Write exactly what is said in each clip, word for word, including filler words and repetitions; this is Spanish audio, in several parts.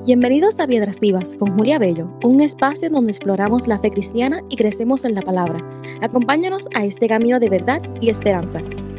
Bienvenidos a Piedras Vivas con Julia Bello, un espacio donde exploramos la fe cristiana y crecemos en la palabra. Acompáñanos a este camino de verdad y esperanza.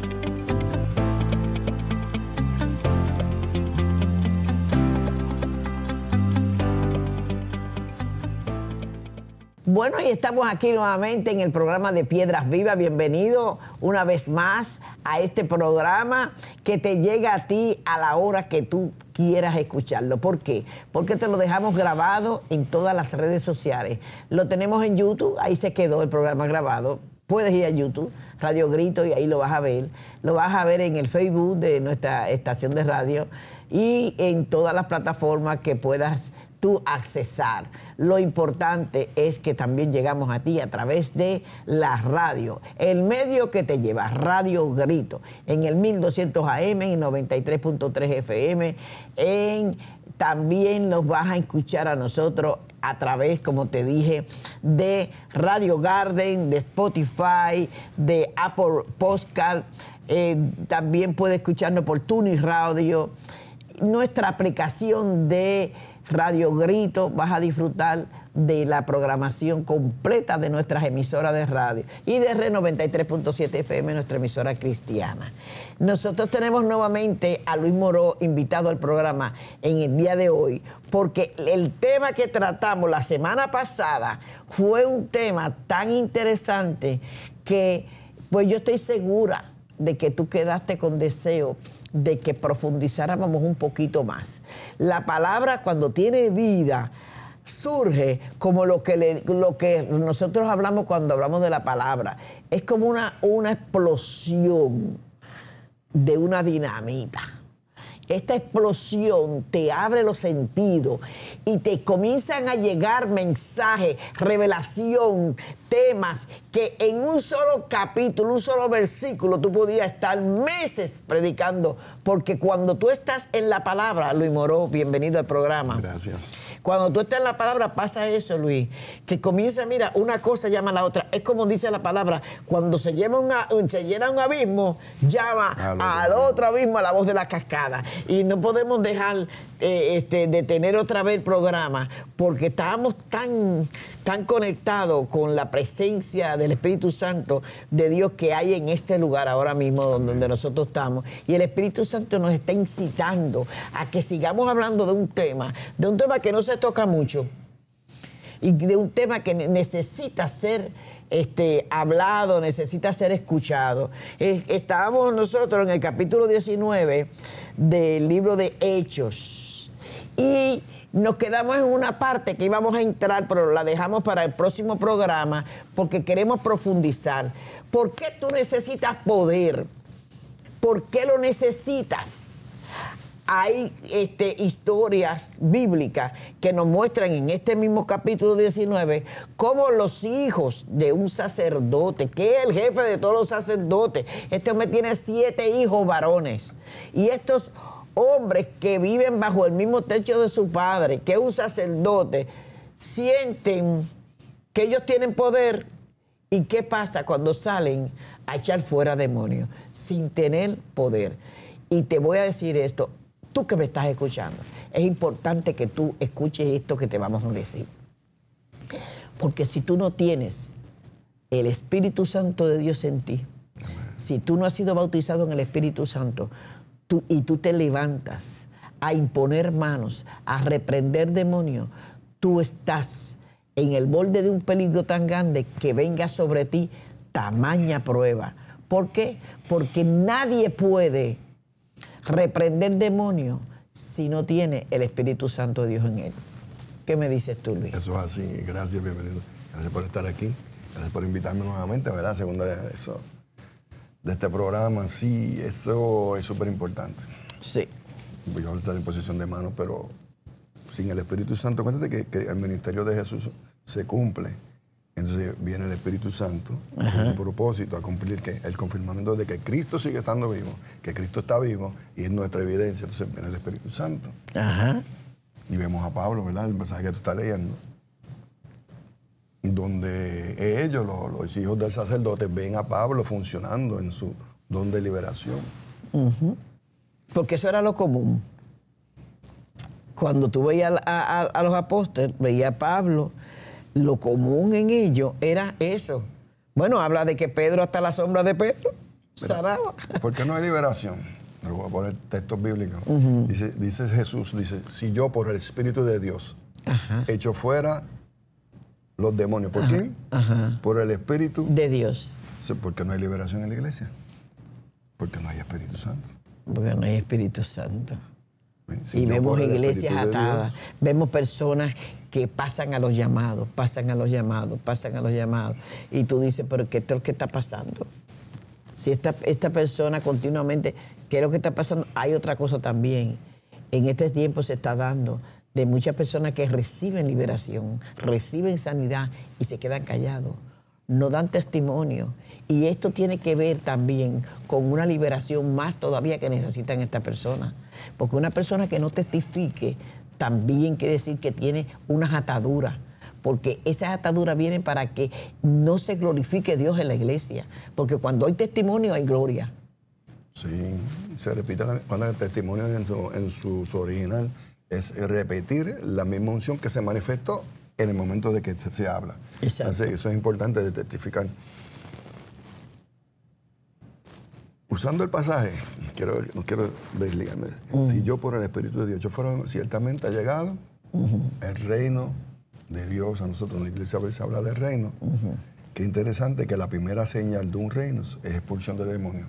Bueno, y estamos aquí nuevamente en el programa de Piedras Vivas. Bienvenido una vez más a este programa que te llega a ti a la hora que tú quieras escucharlo. ¿Por qué? Porque te lo dejamos grabado en todas las redes sociales. Lo tenemos en YouTube, ahí se quedó el programa grabado. Puedes ir a YouTube, Radio Grito, y ahí lo vas a ver. Lo vas a ver en el Facebook de nuestra estación de radio y en todas las plataformas que puedas tú accesar. Lo importante es que también llegamos a ti a través de la radio, el medio que te lleva, Radio Grito, en el mil doscientos A M y noventa y tres punto tres F M. En, también nos vas a escuchar a nosotros a través, como te dije, de Radio Garden, de Spotify, de Apple Podcast. Eh, también puedes escucharnos por Tuning Radio. Nuestra aplicación de Radio Grito, vas a disfrutar de la programación completa de nuestras emisoras de radio y de R noventa y tres punto siete F M, nuestra emisora cristiana. Nosotros tenemos nuevamente a Luis Moró invitado al programa en el día de hoy, porque el tema que tratamos la semana pasada fue un tema tan interesante que pues yo estoy segura de que tú quedaste con deseo de que profundizáramos un poquito más. La palabra, cuando tiene vida, surge como lo que, le, lo que nosotros hablamos cuando hablamos de la palabra. Es como una, una explosión de una dinamita. Esta explosión te abre los sentidos y te comienzan a llegar mensajes, revelación, temas que en un solo capítulo, un solo versículo, tú podías estar meses predicando, porque cuando tú estás en la palabra, Luis Moró, bienvenido al programa. Gracias. Cuando tú estás en la palabra pasa eso, Luis, que comienza, mira, una cosa llama a la otra. Es como dice la palabra, cuando se, lleva una, se llena un abismo, llama al otro abismo a la voz de la cascada. Y no podemos dejar eh, este, de tener otra vez el programa, porque estábamos tan, tan conectados con la presencia del Espíritu Santo de Dios que hay en este lugar ahora mismo donde, donde nosotros estamos. Y el Espíritu Santo nos está incitando a que sigamos hablando de un tema, de un tema que no se toca mucho y de un tema que necesita ser este, hablado, necesita ser escuchado. Eh, estábamos nosotros en el capítulo diecinueve del libro de Hechos y nos quedamos en una parte que íbamos a entrar, pero la dejamos para el próximo programa porque queremos profundizar. ¿Por qué tú necesitas poder? ¿Por qué lo necesitas? Hay este, historias bíblicas que nos muestran en este mismo capítulo diecinueve cómo los hijos de un sacerdote, que es el jefe de todos los sacerdotes, este hombre tiene siete hijos varones, y estos hombres que viven bajo el mismo techo de su padre, que es un sacerdote, sienten que ellos tienen poder. ¿Y qué pasa cuando salen a echar fuera demonios sin tener poder? Y te voy a decir esto, tú que me estás escuchando, es importante que tú escuches esto que te vamos a decir. Porque si tú no tienes el Espíritu Santo de Dios en ti, si tú no has sido bautizado en el Espíritu Santo, tú, y tú te levantas a imponer manos, a reprender demonios, tú estás en el borde de un peligro tan grande que venga sobre ti tamaña prueba. ¿Por qué? Porque nadie puede reprender demonios si no tiene el Espíritu Santo de Dios en él. ¿Qué me dices tú, Luis? Eso es así. Gracias, bienvenido. Gracias por estar aquí. Gracias por invitarme nuevamente, ¿verdad? Segunda de eso, de este programa. Sí, esto es súper importante. Sí. Yo ahorita en posición de manos, pero sin el Espíritu Santo, cuéntate que, que el ministerio de Jesús se cumple. Entonces viene el Espíritu Santo con su propósito a cumplir que el confirmamiento de que Cristo sigue estando vivo, que Cristo está vivo y es nuestra evidencia. Entonces viene el Espíritu Santo. Ajá. Y vemos a Pablo, ¿verdad? El mensaje que tú estás leyendo, donde ellos, los, los hijos del sacerdote, ven a Pablo funcionando en su don de liberación. Uh-huh. Porque eso era lo común. cuando tú veías a, a, a los apóstoles, veías a Pablo, lo común en ellos era eso. Bueno, habla de que Pedro, hasta la sombra de Pedro, sanaba. ¿Por qué no hay liberación? Me voy a poner textos bíblicos. Uh-huh. Dice, dice Jesús, dice, si yo por el Espíritu de Dios Ajá. echo fuera los demonios. ¿Por Ajá. quién? Ajá. Por el Espíritu de Dios. ¿Por qué no hay liberación en la iglesia? Porque no hay Espíritu Santo. Porque no hay Espíritu Santo. Sí, y vemos iglesias atadas, vemos personas que pasan a los llamados, pasan a los llamados, pasan a los llamados. Y tú dices, pero ¿qué es lo que está pasando? Si esta, esta persona continuamente, ¿qué es lo que está pasando? Hay otra cosa también. En este tiempo se está dando de muchas personas que reciben liberación, reciben sanidad y se quedan callados. No dan testimonio. Y esto tiene que ver también con una liberación más todavía que necesitan estas personas. Porque una persona que no testifique también quiere decir que tiene unas ataduras. Porque esas ataduras vienen para que no se glorifique Dios en la iglesia. Porque cuando hay testimonio hay gloria. Sí, se repite cuando el testimonio en su, en su, su original es repetir la misma unción que se manifestó en el momento de que se, se habla. Exacto. Entonces, eso es importante de testificar. Usando el pasaje, quiero, no quiero desligarme. Uh-huh. Si yo por el Espíritu de Dios, yo fuera, ciertamente ha llegado uh-huh. el reino de Dios a nosotros. En la iglesia a veces habla del reino. Uh-huh. Qué interesante que la primera señal de un reino es expulsión de demonios.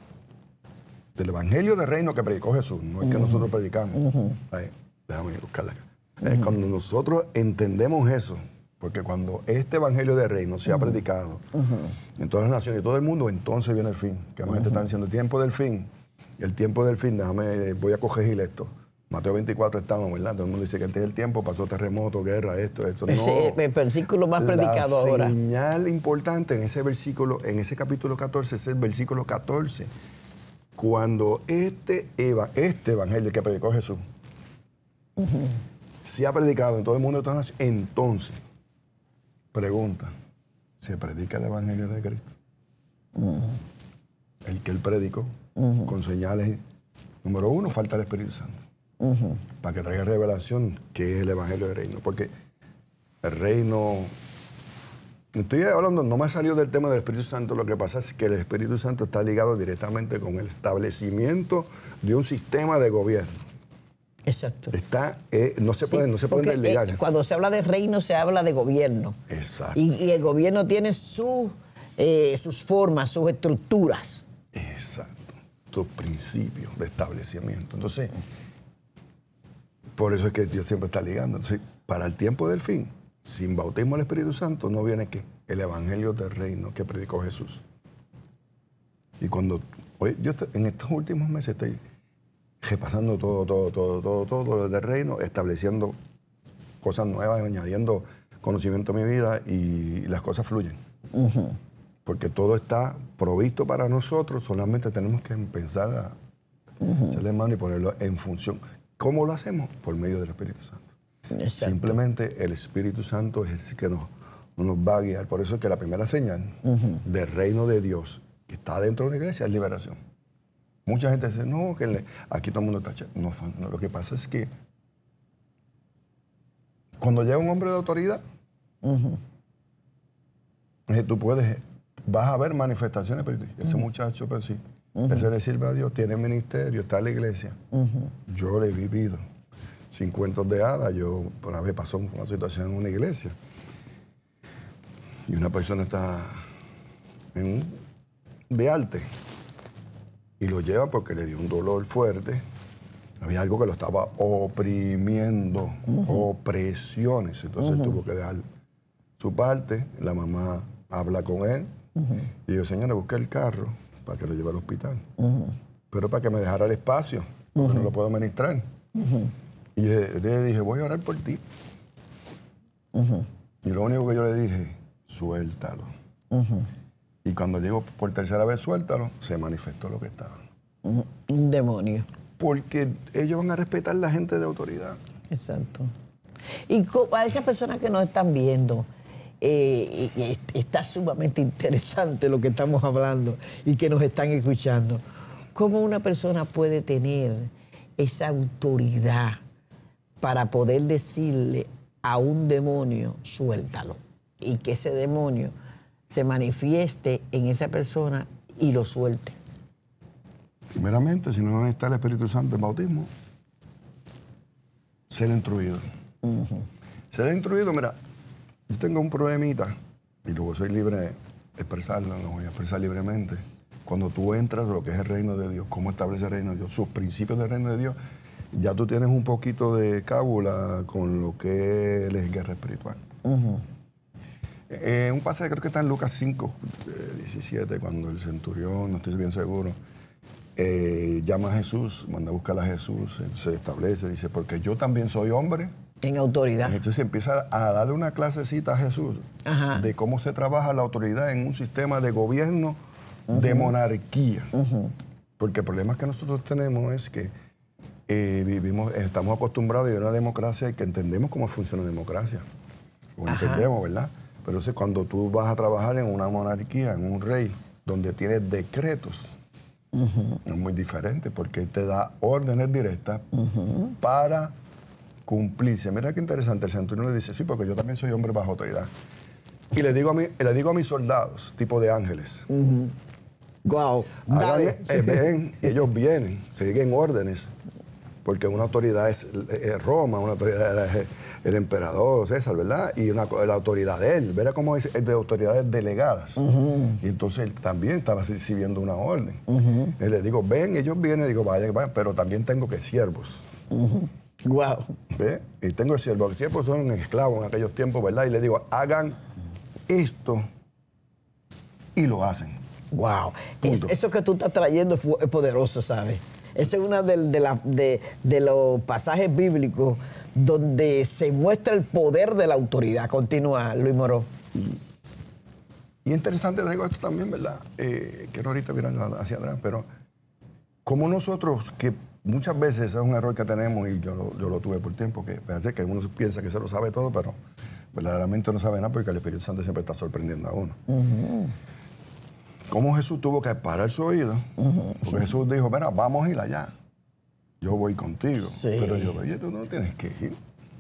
Del evangelio del reino que predicó Jesús, no es uh-huh. que nosotros predicamos. Uh-huh. Ahí, déjame buscarla acá. Uh-huh. Es cuando nosotros entendemos eso, porque cuando este evangelio del reino se uh-huh. ha predicado uh-huh. en todas las naciones y todo el mundo, entonces viene el fin. Que la uh-huh. gente está diciendo el tiempo del fin. El tiempo del fin, déjame, voy a corregir esto. Mateo veinticuatro estamos, ¿verdad? Todo el mundo dice que este es el tiempo, pasó terremoto, guerra, esto, esto. No. Ese es el versículo más predicado ahora. La señal importante en ese versículo, en ese capítulo catorce, es el versículo catorce. Cuando este, eva, este evangelio que predicó Jesús uh-huh. se ha predicado en todo el mundo de todas las naciones, entonces, pregunta, ¿se predica el evangelio de Cristo? Uh-huh. El que él predicó, uh-huh. con señales. Número uno, falta el Espíritu Santo. Uh-huh. Para que traiga revelación que es el evangelio del reino. Porque el reino... Estoy hablando, no me ha salido del tema del Espíritu Santo, lo que pasa es que el Espíritu Santo está ligado directamente con el establecimiento de un sistema de gobierno. Exacto. Está, eh, no se, sí, puede, no se pueden desligar. Eh, cuando se habla de reino, se habla de gobierno. Exacto. Y, y el gobierno tiene su, eh, sus formas, sus estructuras. Exacto. Sus principios de establecimiento. Entonces, por eso es que Dios siempre está ligando. Entonces, para el tiempo del fin, sin bautismo del Espíritu Santo, no viene ¿qué? El evangelio del reino que predicó Jesús. Y cuando, oye, yo en estos últimos meses estoy repasando todo, todo, todo, todo, todo lo del reino, estableciendo cosas nuevas, añadiendo conocimiento a mi vida y las cosas fluyen. Uh-huh. Porque todo está provisto para nosotros, solamente tenemos que empezar a uh-huh. hacerle mano y ponerlo en función. ¿Cómo lo hacemos? Por medio del Espíritu Santo. Exacto. Simplemente el Espíritu Santo es el que nos, nos va a guiar. Por eso es que la primera señal uh-huh. del reino de Dios que está dentro de la iglesia es liberación. Mucha gente dice, no, que le, aquí todo el mundo está... No, no, lo que pasa es que cuando llega un hombre de autoridad, uh-huh. tú puedes, vas a ver manifestaciones, pero ese uh-huh. muchacho, pues sí, uh-huh. ese le sirve a Dios, tiene ministerio, está en la iglesia. Uh-huh. Yo le he vivido. Sin cuentos de hadas, yo por una vez pasó una situación en una iglesia y una persona está en, de arte y lo lleva porque le dio un dolor fuerte. Había algo que lo estaba oprimiendo, uh-huh. opresiones. Entonces uh-huh. tuvo que dejar su parte. La mamá habla con él uh-huh. y yo, señora, busqué el carro para que lo lleve al hospital. Uh-huh. Pero para que me dejara el espacio, porque uh-huh. no lo puedo administrar. Uh-huh. Y le dije, voy a orar por ti. Uh-huh. Y lo único que yo le dije, suéltalo. Uh-huh. Y cuando digo por tercera vez, suéltalo, se manifestó lo que estaba. Uh-huh. Un demonio. Porque ellos van a respetar a la gente de autoridad. Exacto. Y para esas personas que nos están viendo, eh, está sumamente interesante lo que estamos hablando y que nos están escuchando. ¿Cómo una persona puede tener esa autoridad para poder decirle a un demonio, suéltalo. Y que ese demonio se manifieste en esa persona y lo suelte. Primeramente, si no está el Espíritu Santo en bautismo, ser instruido. Uh-huh. Ser instruido, mira, yo tengo un problemita y luego soy libre de expresarlo, lo voy a expresar libremente. Cuando tú entras a lo que es el reino de Dios, cómo establece el reino de Dios, sus principios del reino de Dios, ya tú tienes un poquito de cábula con lo que es guerra espiritual. Uh-huh. Eh, un pasaje creo que está en Lucas cinco, diecisiete, cuando el centurión, no estoy bien seguro, eh, llama a Jesús, manda a buscar a Jesús, él se establece, dice, porque yo también soy hombre. En autoridad. Entonces empieza a darle una clasecita a Jesús. Ajá. De cómo se trabaja la autoridad en un sistema de gobierno, uh-huh, de monarquía. Uh-huh. Porque el problema que nosotros tenemos es que eh, vivimos, estamos acostumbrados a vivir una democracia y que entendemos cómo funciona la democracia. Lo entendemos, ¿verdad? Pero entonces cuando tú vas a trabajar en una monarquía, en un rey, donde tienes decretos, uh-huh, es muy diferente porque él te da órdenes directas, uh-huh, para cumplirse. Mira qué interesante, el centurión le dice, sí, porque yo también soy hombre bajo autoridad. Y le digo a, mí, le digo a mis soldados, tipo de ángeles, uh-huh, wow, dale. Eh, ven, ellos vienen, siguen órdenes, porque una autoridad es, es Roma, una autoridad es el, el emperador César, ¿verdad? Y una, la autoridad de él, verá cómo es de autoridades delegadas. Uh-huh. Y entonces él también estaba recibiendo una orden. Uh-huh. Y le digo, ven, ellos vienen, digo, vayan, vayan, pero también tengo que siervos. Uh-huh. Wow. ¿Ve? Y tengo siervos, los siervos son esclavos en aquellos tiempos, ¿verdad? Y le digo, hagan esto y lo hacen. Wow. Es, eso que tú estás trayendo es poderoso, ¿sabes? Ese es uno de, de, la, de, de los pasajes bíblicos donde se muestra el poder de la autoridad. Continúa, Luis Moró. Y interesante traigo esto también, ¿verdad? Eh, quiero ahorita mirar hacia atrás, pero como nosotros, que muchas veces es un error que tenemos, y yo lo, yo lo tuve por tiempo, que parece que uno piensa que se lo sabe todo, pero verdaderamente no sabe nada porque el Espíritu Santo siempre está sorprendiendo a uno. Uh-huh. Cómo Jesús tuvo que parar su oído, uh-huh, porque Jesús dijo, mira, vamos a ir allá. Yo voy contigo. Sí. Pero yo, oye, tú no tienes que ir.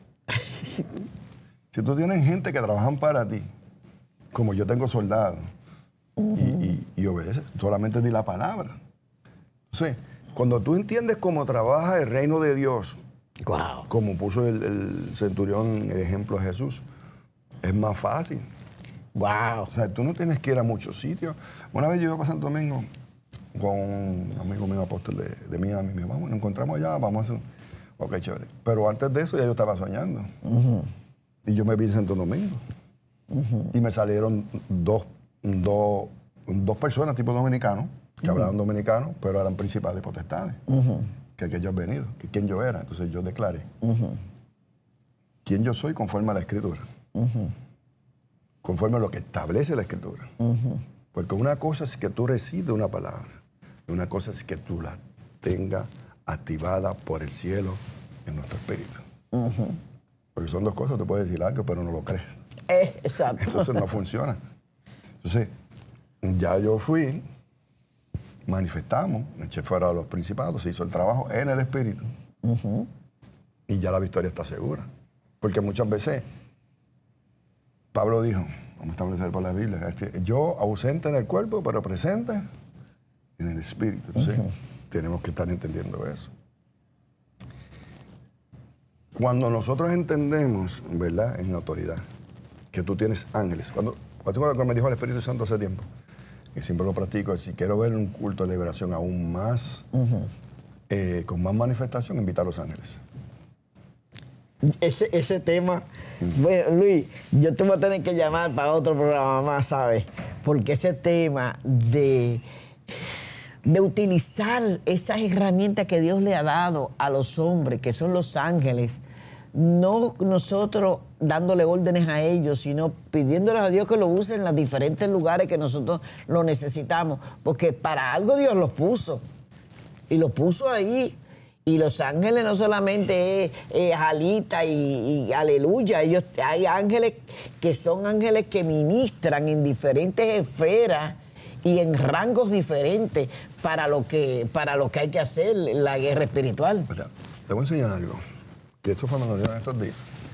Si tú tienes gente que trabajan para ti, como yo tengo soldados, uh-huh, y, y, y obedeces, solamente di la palabra. Entonces, cuando tú entiendes cómo trabaja el reino de Dios, wow, como puso el, el centurión el ejemplo de Jesús, es más fácil. Wow. O sea, tú no tienes que ir a muchos sitios. Una vez yo iba a Santo Domingo con un amigo mío, apóstol de, de Miami, me dijo, vamos, nos encontramos allá, vamos a hacer... Ok, chévere. Pero antes de eso ya yo estaba soñando. Uh-huh. Y yo me vi en Santo Domingo. Uh-huh. Y me salieron dos, dos, dos personas tipo dominicanos, que uh-huh, hablaban dominicano, pero eran principales potestades. Uh-huh. Que aquellos han venido, que quién yo era. Entonces yo declaré, uh-huh, quién yo soy conforme a la Escritura. Uh-huh. Conforme a lo que establece la Escritura. Uh-huh. Porque una cosa es que tú recibes una palabra, y una cosa es que tú la tengas activada por el cielo en nuestro espíritu. Uh-huh. Porque son dos cosas, te puedes decir algo, pero no lo crees. Eh, exacto. Entonces no funciona. Entonces, ya yo fui, manifestamos, me eché fuera a los principados, se hizo el trabajo en el espíritu. Uh-huh. Y ya la victoria está segura. Porque muchas veces Pablo dijo, vamos a establecer por la Biblia, este, yo ausente en el cuerpo, pero presente en el espíritu. Entonces, uh-huh, tenemos que estar entendiendo eso. Cuando nosotros entendemos, ¿verdad?, en autoridad, que tú tienes ángeles. Cuando, cuando me dijo el Espíritu Santo hace tiempo, y siempre lo practico, si quiero ver un culto de liberación aún más, uh-huh, eh, con más manifestación, invita a los ángeles. Ese, ese tema, bueno, Luis, yo te voy a tener que llamar para otro programa más, ¿sabes? Porque ese tema de, de utilizar esas herramientas que Dios le ha dado a los hombres, que son los ángeles, no nosotros dándole órdenes a ellos, sino pidiéndoles a Dios que lo use en los diferentes lugares que nosotros lo necesitamos, porque para algo Dios los puso, y los puso ahí. Y los ángeles no solamente es, es alita y, y aleluya, ellos, hay ángeles que son ángeles que ministran en diferentes esferas y en rangos diferentes para lo que, para lo que hay que hacer, la guerra espiritual. Mira, te voy a enseñar algo que esto fue me lo dieron estos días.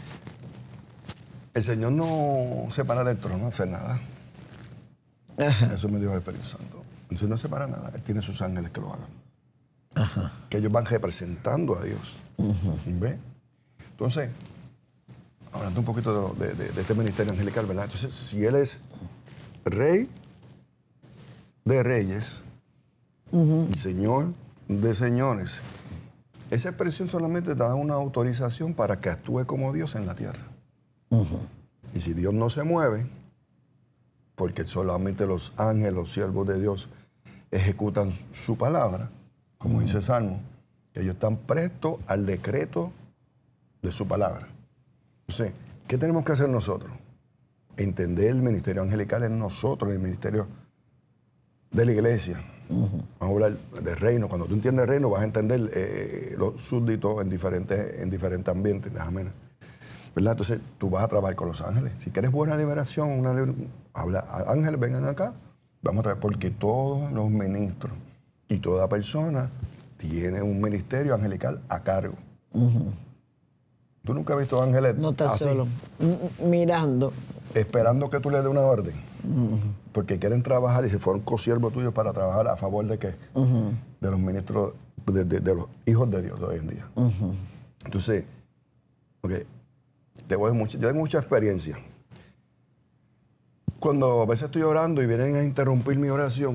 El Señor no se para del trono a hacer nada. Ajá. Eso me dijo el Espíritu Santo. El Señor no se para nada. Él tiene sus ángeles que lo hagan. Ajá. Que ellos van representando a Dios. Uh-huh. ¿Ve? Entonces, hablando un poquito de, de, de este ministerio angelical, ¿verdad? Entonces, si Él es Rey de reyes, uh-huh, y Señor de señores, esa expresión solamente da una autorización para que actúe como Dios en la tierra. Uh-huh. Y si Dios no se mueve, porque solamente los ángeles, los siervos de Dios, ejecutan su palabra, como uh-huh, dice el Salmo, que ellos están prestos al decreto de su palabra. Entonces, ¿qué tenemos que hacer nosotros? Entender el ministerio angelical en nosotros, el ministerio de la iglesia. Uh-huh. Vamos a hablar de reino. Cuando tú entiendes reino, vas a entender eh, los súbditos en diferentes, en diferentes ambientes. Déjame, ¿verdad? Entonces, tú vas a trabajar con los ángeles. Si quieres buena liberación, una liber... habla, ángeles, vengan acá. Vamos a trabajar, porque todos los ministros y toda persona tiene un ministerio angelical a cargo. Uh-huh. ¿Tú nunca has visto ángeles no estás así, solo, mirando, esperando que tú le des una orden? Uh-huh. Porque quieren trabajar y se fueron co-siervos tuyos para trabajar a favor de qué? Uh-huh. De los ministros, de, de, de los hijos de Dios de hoy en día. Uh-huh. Entonces, okay, te voy mucho, yo tengo mucha experiencia. Cuando a veces estoy orando y vienen a interrumpir mi oración,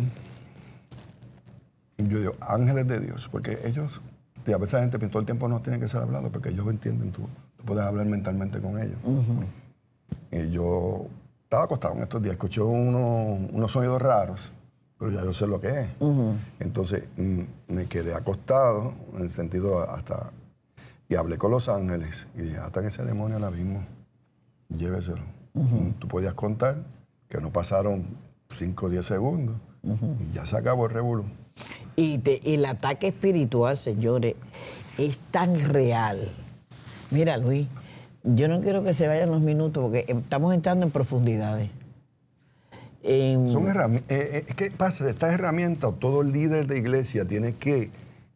yo digo, ángeles de Dios, porque ellos, y a veces la gente todo el tiempo no tiene que ser hablado, porque ellos entienden, tú, tú puedes hablar mentalmente con ellos. Uh-huh. Y yo estaba acostado en estos días, escuché uno, unos sonidos raros, pero ya yo sé lo que es. Uh-huh. Entonces me quedé acostado, en el sentido hasta, y hablé con los ángeles, y dije, hasta en ese demonio ahora mismo, lléveselo. Uh-huh. Tú podías contar que no pasaron cinco o diez segundos, uh-huh, y ya se acabó el revolú. Y, te, y el ataque espiritual, señores, es tan real. Mira, Luis, yo no quiero que se vayan los minutos porque estamos entrando en profundidades. Eh, Son herramientas. Eh, eh, ¿Qué pasa? Estas herramientas, todo líder de iglesia tiene que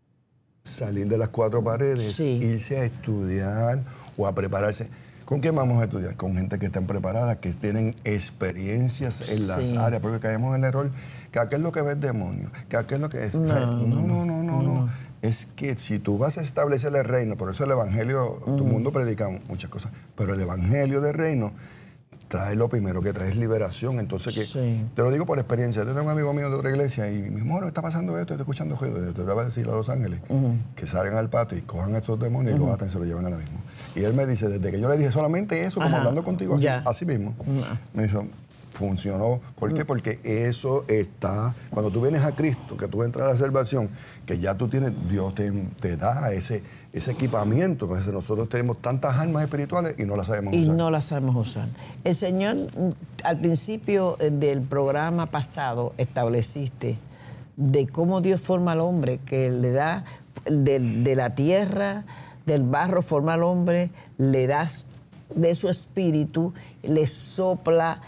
salir de las cuatro paredes, sí, irse a estudiar o a prepararse. ¿Con quién vamos a estudiar? Con gente que estén preparadas, que tienen experiencias en las sí, áreas, porque caemos en el error que aquel es lo que ve el demonio, que aquel es lo que es... No, no, no, no, no, no, no. Es que si tú vas a establecer el reino, por eso el evangelio, uh-huh, todo el mundo predica muchas cosas, pero el evangelio del reino trae lo primero que trae es liberación. Entonces, que sí, te lo digo por experiencia. Yo tengo un amigo mío de otra iglesia y me dijo, bueno, está pasando esto, estoy escuchando ruido. Yo te voy a decir a los ángeles, uh-huh, que salgan al patio y cojan a estos demonios, uh-huh, y los aten y se los llevan a la misma. Y él me dice, desde que yo le dije solamente eso, como ajá, hablando contigo, así, así mismo, uh-huh, me dijo, funcionó. ¿Por qué? Porque eso está, cuando tú vienes a Cristo, que tú entras a la salvación, que ya tú tienes, Dios te, te da ese, ese equipamiento. Entonces nosotros tenemos tantas armas espirituales y no las sabemos y usar. Y no las sabemos usar. El Señor, al principio del programa pasado, estableciste de cómo Dios forma al hombre, que le da de, de la tierra, del barro forma al hombre, le das de su espíritu, le sopla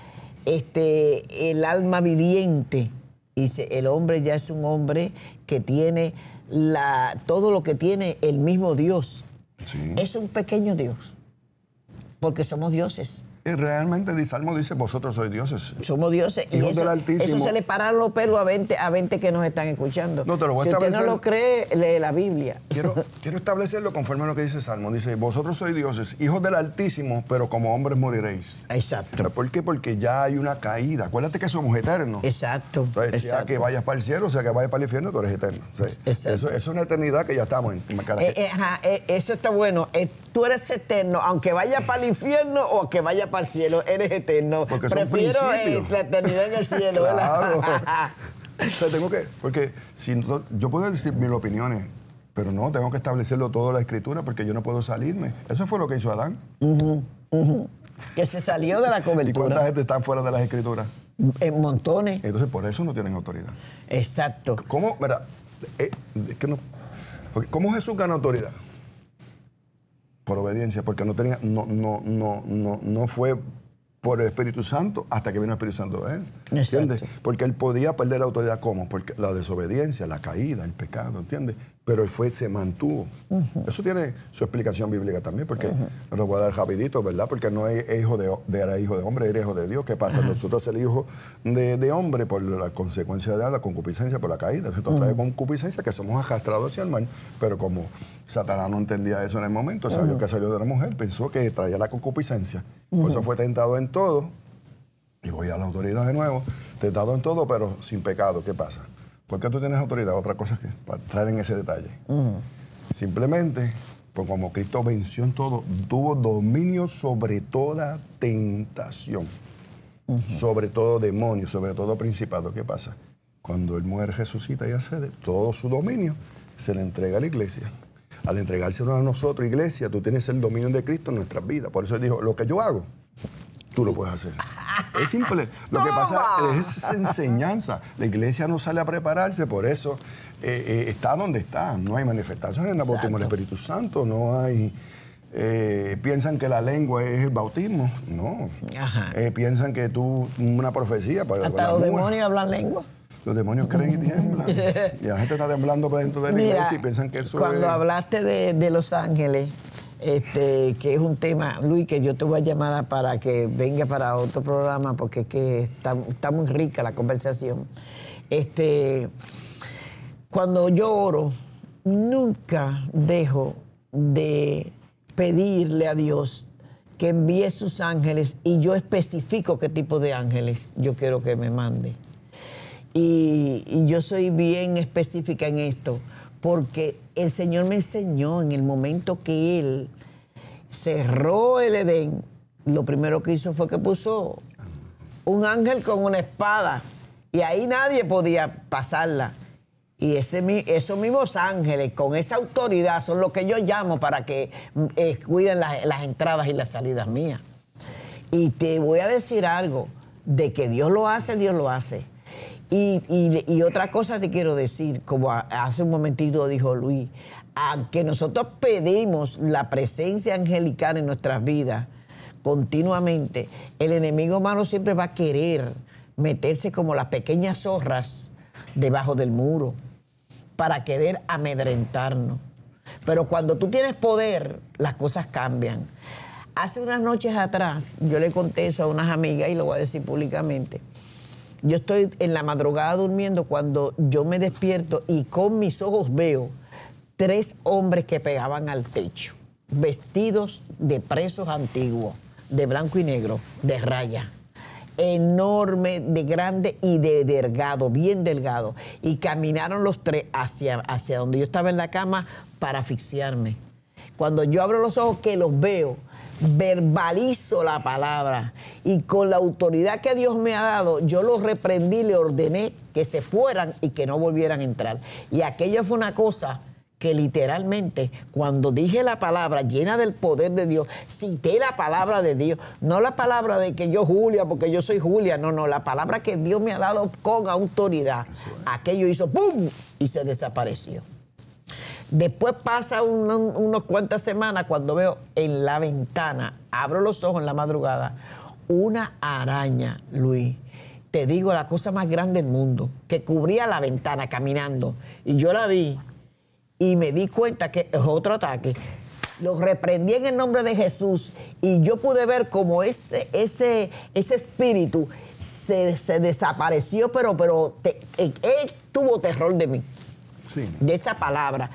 este, el alma viviente. Y el hombre ya es un hombre que tiene la, todo lo que tiene el mismo Dios. Sí. Es un pequeño Dios, porque somos dioses. Y realmente el Salmo dice, vosotros sois dioses. Somos dioses. Hijos y eso, del Altísimo. Eso se le paran los pelos a veinte, a veinte que nos están escuchando. No, te lo voy a si establecer. usted no lo cree, lee la Biblia. Quiero, quiero establecerlo conforme a lo que dice el Salmo. Dice, vosotros sois dioses, hijos del Altísimo, pero como hombres moriréis. Exacto. ¿Por qué? Porque ya hay una caída. Acuérdate que somos eternos. Exacto. Entonces, exacto. sea que vayas para el cielo, sea que vayas para el infierno, tú eres eterno. O sea, eso, eso es una eternidad que ya estamos en. Eh, eh, ajá, eh, eso está bueno. Eh, tú eres eterno, aunque vayas para el infierno o que vayas para el cielo, eres eterno. Porque prefiero eh, la eternidad en el cielo. Claro. O sea, tengo que, porque si no, yo puedo decir mil opiniones, pero no, tengo que establecerlo todo en la Escritura porque yo no puedo salirme. Eso fue lo que hizo Adán. Uh-huh, uh-huh. Que se salió de la cobertura. ¿Y cuánta gente está fuera de las Escrituras? En montones. Entonces, por eso no tienen autoridad. Exacto. ¿Cómo, mira, eh, que no, ¿cómo Jesús ganó autoridad? Por obediencia, porque no tenía, no, no, no, no, no fue por el Espíritu Santo hasta que vino el Espíritu Santo de él. ¿Entiendes? Porque él podía perder la autoridad, ¿cómo? Porque la desobediencia, la caída, el pecado, ¿entiendes? pero él fue, se mantuvo. Uh-huh. Eso tiene su explicación bíblica también, porque uh-huh. no lo voy a dar rapidito, ¿verdad? Porque no es hijo de, de, era hijo de hombre, era hijo de Dios. ¿Qué pasa? Uh-huh. Nosotros el hijo de, de hombre, por la consecuencia de la concupiscencia, por la caída. Nosotros uh-huh. trae concupiscencia, que somos arrastrados hacia el mal, pero como Satanás no entendía eso en el momento, uh-huh. sabió que salió de la mujer, pensó que traía la concupiscencia. Uh-huh. Por eso fue tentado en todo, y voy a la autoridad de nuevo, tentado en todo, pero sin pecado. ¿Qué pasa? ¿Por qué tú tienes autoridad? Otra cosa que para entrar en ese detalle. Uh-huh. Simplemente, pues como Cristo venció en todo, tuvo dominio sobre toda tentación, uh-huh. sobre todo demonio, sobre todo principado. ¿Qué pasa? Cuando Él muere, resucita y accede, todo su dominio se le entrega a la iglesia. Al entregárselo a nosotros, iglesia, tú tienes el dominio de Cristo en nuestras vidas. Por eso Él dijo, lo que yo hago, tú lo puedes hacer. Es simple. Lo ¡Toma! Que pasa es esa enseñanza. La iglesia no sale a prepararse, por eso eh, eh, está donde está. No hay manifestaciones en el bautismo del Espíritu Santo, no hay... Eh, piensan que la lengua es el bautismo. No. Eh, piensan que tú, una profecía... Para, Hasta para los mujer. demonios hablan lengua. Los demonios creen y tiemblan. Y la gente está temblando por dentro de la Mira, iglesia y piensan que eso cuando es... hablaste de, de Los Ángeles... Este, que es un tema, Luis, que yo te voy a llamar para que venga para otro programa, porque es que está, está muy rica la conversación. Este, cuando yo oro, nunca dejo de pedirle a Dios que envíe sus ángeles, y yo especifico qué tipo de ángeles yo quiero que me mande. Y, y yo soy bien específica en esto, porque el Señor me enseñó en el momento que Él cerró el Edén, lo primero que hizo fue que puso un ángel con una espada, y ahí nadie podía pasarla. Y ese, esos mismos ángeles, con esa autoridad, son los que yo llamo para que eh, cuiden las, las entradas y las salidas mías. Y te voy a decir algo, de que Dios lo hace, Dios lo hace. Y, y, y otra cosa te quiero decir, como a, hace un momentito dijo Luis, aunque nosotros pedimos la presencia angelical en nuestras vidas continuamente, el enemigo malo siempre va a querer meterse como las pequeñas zorras debajo del muro para querer amedrentarnos. Pero cuando tú tienes poder, las cosas cambian. Hace unas noches atrás, yo le conté eso a unas amigas y lo voy a decir públicamente. Yo estoy en la madrugada durmiendo cuando yo me despierto y con mis ojos veo tres hombres que pegaban al techo, vestidos de presos antiguos, de blanco y negro, de raya, enorme, de grande y de delgado, bien delgado. Y caminaron los tres hacia, hacia donde yo estaba en la cama para asfixiarme. Cuando yo abro los ojos que los veo, verbalizo la palabra, y con la autoridad que Dios me ha dado, yo los reprendí, le ordené que se fueran y que no volvieran a entrar. Y aquello fue una cosa que literalmente, cuando dije la palabra llena del poder de Dios, cité la palabra de Dios, no la palabra de que yo Julia, porque yo soy Julia, no, no, la palabra que Dios me ha dado con autoridad. Aquello hizo ¡pum! Y se desapareció. Después pasa un, un, unos cuantas semanas cuando veo en la ventana, abro los ojos en la madrugada, una araña, Luis. Te digo, la cosa más grande del mundo, que cubría la ventana caminando. Y yo la vi y me di cuenta que es otro ataque. Lo reprendí en el nombre de Jesús y yo pude ver cómo ese, ese, ese espíritu se, se desapareció, pero, pero te, él, él tuvo terror de mí. Sí. De esa palabra.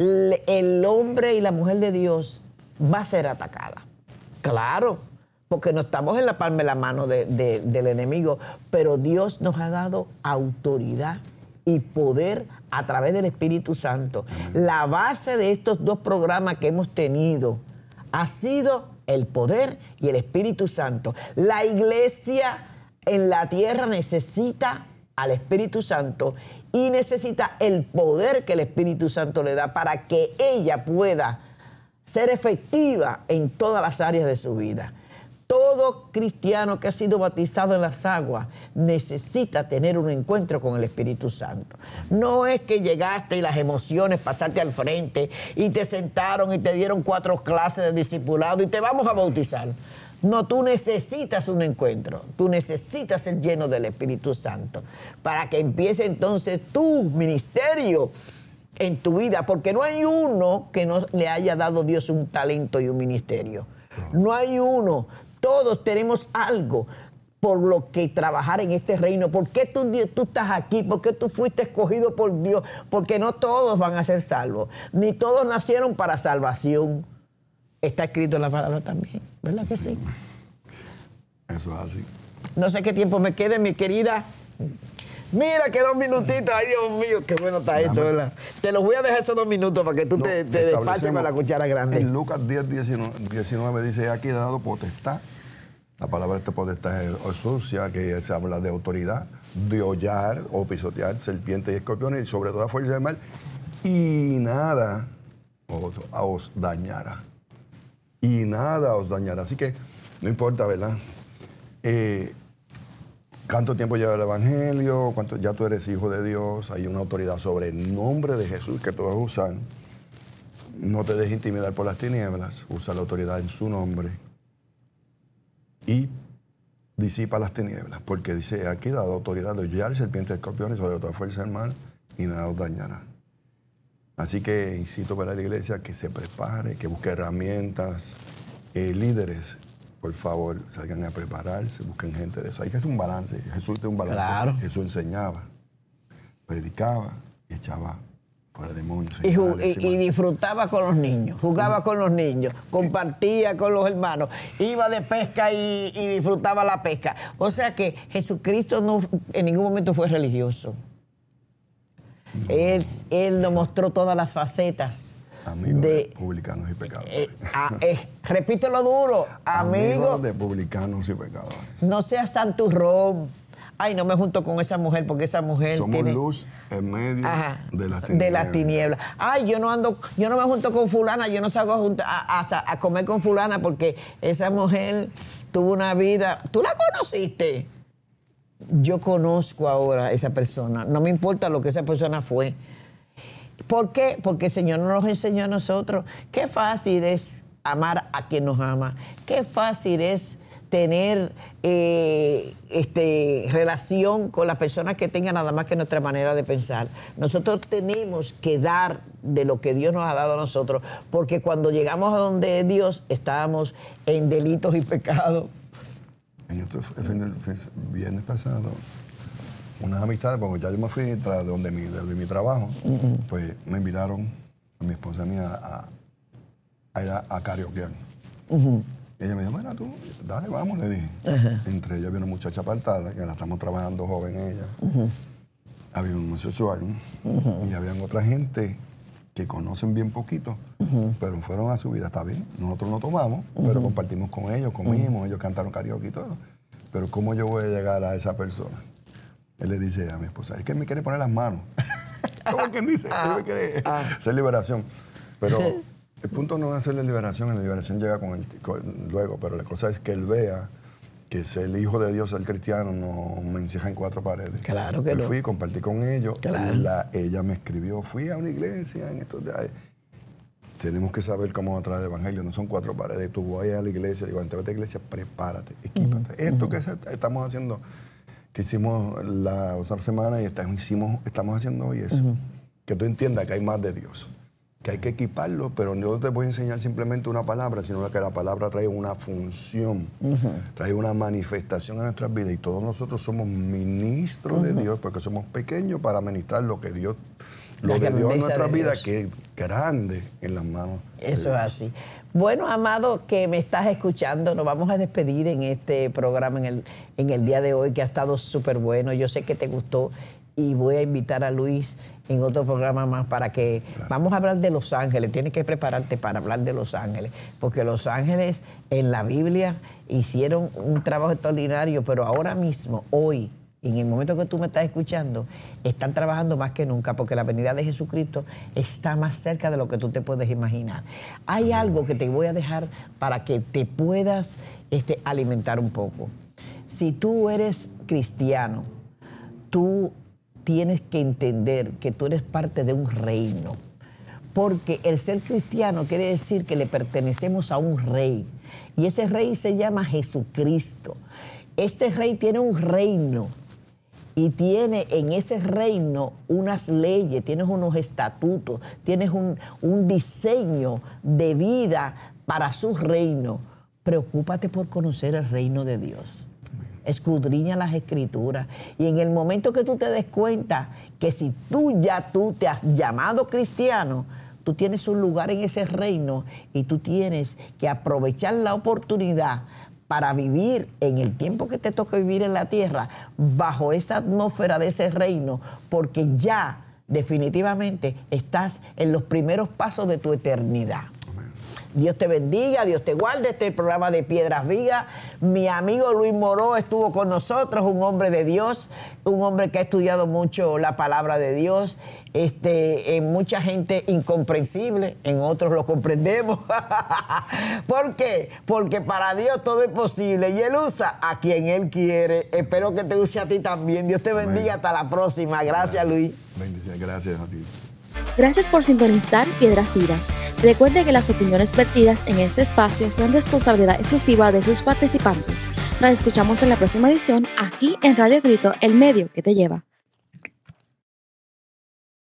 El hombre y la mujer de Dios va a ser atacada. Claro, porque no estamos en la palma de la mano de, de, del enemigo, pero Dios nos ha dado autoridad y poder a través del Espíritu Santo. Amén. La base de estos dos programas que hemos tenido ha sido el poder y el Espíritu Santo. La iglesia en la tierra necesita al Espíritu Santo y necesita el poder que el Espíritu Santo le da para que ella pueda ser efectiva en todas las áreas de su vida. Todo cristiano que ha sido bautizado en las aguas necesita tener un encuentro con el Espíritu Santo. No es que llegaste y las emociones pasaste al frente y te sentaron y te dieron cuatro clases de discipulado y te vamos a bautizar. No, tú necesitas un encuentro, tú necesitas ser lleno del Espíritu Santo para que empiece entonces tu ministerio en tu vida, porque no hay uno que no le haya dado Dios un talento y un ministerio. No hay uno. Todos tenemos algo por lo que trabajar en este reino. ¿Por qué tú, tú estás aquí? ¿Por qué tú fuiste escogido por Dios? Porque no todos van a ser salvos, ni todos nacieron para salvación. Está escrito en la palabra también, ¿verdad que sí? Eso es así. No sé qué tiempo me quede, mi querida. Mira que dos minutitos, ay Dios mío, qué bueno está esto, ¿verdad? Te los voy a dejar esos dos minutos para que tú no, te, te despaches con la cuchara grande. En Lucas diez, diecinueve dice, aquí he dado potestad. La palabra esta potestad es sucia, que se habla de autoridad, de hollar o pisotear serpientes y escorpiones y sobre toda fuerza del mal. Y nada os, os dañará. Y nada os dañará. Así que no importa, ¿verdad? Eh, ¿Cuánto tiempo lleva el Evangelio? ¿Cuánto, ya tú eres hijo de Dios? Hay una autoridad sobre el nombre de Jesús que tú vas a usar. No te dejes intimidar por las tinieblas. Usa la autoridad en su nombre. Y disipa las tinieblas. Porque dice, aquí dado autoridad de hollar serpientes, escorpiones sobre toda fuerza del mal y nada os dañará. Así que incito para la iglesia que se prepare, que busque herramientas, eh, líderes. Por favor, salgan a prepararse, busquen gente de eso. Hay que hacer un balance. Jesús tiene un balance. Claro. Jesús enseñaba, predicaba y echaba fuera demonios. Y, y, y disfrutaba con los niños, jugaba sí. con los niños, compartía con los hermanos, iba de pesca y, y disfrutaba la pesca. O sea que Jesucristo no, en ningún momento fue religioso. No. Él, él nos mostró todas las facetas. Amigos de, de publicanos y pecadores. Eh, ah, eh, repítelo duro. Amigos Amigo de publicanos y pecadores. No seas santurrón. Ay, no me junto con esa mujer porque esa mujer Somos tiene... luz en medio Ajá, de las tinieblas. De las tinieblas. Ay, yo no ando, yo no me junto con fulana, yo no salgo a, junta, a, a, a comer con fulana porque esa mujer tuvo una vida... ¿Tú la conociste? Yo conozco ahora a esa persona. No me importa lo que esa persona fue. ¿Por qué? Porque el Señor nos enseñó a nosotros. Qué fácil es amar a quien nos ama. Qué fácil es tener eh, este, relación con las personas que tengan nada más que nuestra manera de pensar. Nosotros tenemos que dar de lo que Dios nos ha dado a nosotros, porque cuando llegamos a donde Dios, estábamos en delitos y pecados. En este viernes pasado, unas amistades, porque ya yo me fui de donde mi, de mi trabajo, uh-huh. pues me invitaron a mi esposa mía a, a ir a, a karaokear. Uh-huh. Y ella me dijo, mira tú, dale, vamos, le dije. Uh-huh. Entre ellas había una muchacha apartada, que la estamos trabajando joven ella. Uh-huh. Había un homosexual, uh-huh. y había otra gente que conocen bien poquito, uh-huh. pero fueron a su vida, está bien. Nosotros no tomamos, uh-huh. pero compartimos con ellos, comimos, uh-huh. ellos cantaron karaoke y todo. Pero ¿cómo yo voy a llegar a esa persona? Él le dice a mi esposa, es que él me quiere poner las manos. ¿Cómo quien dice? Él me quiere hacer liberación. Pero el punto no es hacerle liberación, la liberación llega con el, con, luego, pero la cosa es que él vea que ser el hijo de Dios, ser cristiano, no me encierra en cuatro paredes. Claro que Yo no. Fui, compartí con ellos, claro. la, ella me escribió, fui a una iglesia en estos días. Tenemos que saber cómo traer el evangelio, no son cuatro paredes. Tú vas a la iglesia, digo, antes de vete a la iglesia, prepárate, equípate. Uh-huh. Esto uh-huh. que estamos haciendo... que hicimos la otra semana y estamos, hicimos, estamos haciendo hoy eso. Uh-huh. Que tú entiendas que hay más de Dios. Que hay que equiparlo, pero no te voy a enseñar simplemente una palabra, sino que la palabra trae una función, uh-huh. trae una manifestación en nuestras vidas. Y todos nosotros somos ministros uh-huh. de Dios, porque somos pequeños para ministrar lo que Dios, lo de Dios en nuestras vidas, que es grande en las manos. Eso es así. Bueno, amado, que me estás escuchando, nos vamos a despedir en este programa en el, en el día de hoy, que ha estado súper bueno. Yo sé que te gustó y voy a invitar a Luis en otro programa más para que... Gracias. Vamos a hablar de Los Ángeles. Tienes que prepararte para hablar de Los Ángeles, porque Los Ángeles en la Biblia hicieron un trabajo extraordinario, pero ahora mismo, hoy, en el momento que tú me estás escuchando, están trabajando más que nunca porque la venida de Jesucristo está más cerca de lo que tú te puedes imaginar. Hay algo que te voy a dejar para que te puedas este, alimentar un poco. Si tú eres cristiano, tú tienes que entender que tú eres parte de un reino. Porque el ser cristiano quiere decir que le pertenecemos a un rey. Y ese rey se llama Jesucristo. Este rey tiene un reino. y tiene en ese reino unas leyes, tienes unos estatutos, tienes un, un diseño de vida para su reino. Preocúpate por conocer el reino de Dios. Escudriña las escrituras y en el momento que tú te des cuenta que si tú ya tú te has llamado cristiano, tú tienes un lugar en ese reino y tú tienes que aprovechar la oportunidad para vivir en el tiempo que te toca vivir en la tierra, bajo esa atmósfera de ese reino, porque ya definitivamente estás en los primeros pasos de tu eternidad. Dios te bendiga, Dios te guarde. Este es el programa de Piedras Vivas. Mi amigo Luis Moró estuvo con nosotros, un hombre de Dios, un hombre que ha estudiado mucho la palabra de Dios. Este, en mucha gente incomprensible, en otros lo comprendemos. ¿Por qué? Porque para Dios todo es posible y Él usa a quien Él quiere. Espero que te use a ti también. Dios te bendiga. Amén. Hasta la próxima. Gracias, gracias. Luis. Bendiciones. Gracias a ti. Gracias por sintonizar Piedras Vivas. Recuerde que las opiniones vertidas en este espacio son responsabilidad exclusiva de sus participantes. Nos escuchamos en la próxima edición aquí en Radio Grito, el medio que te lleva.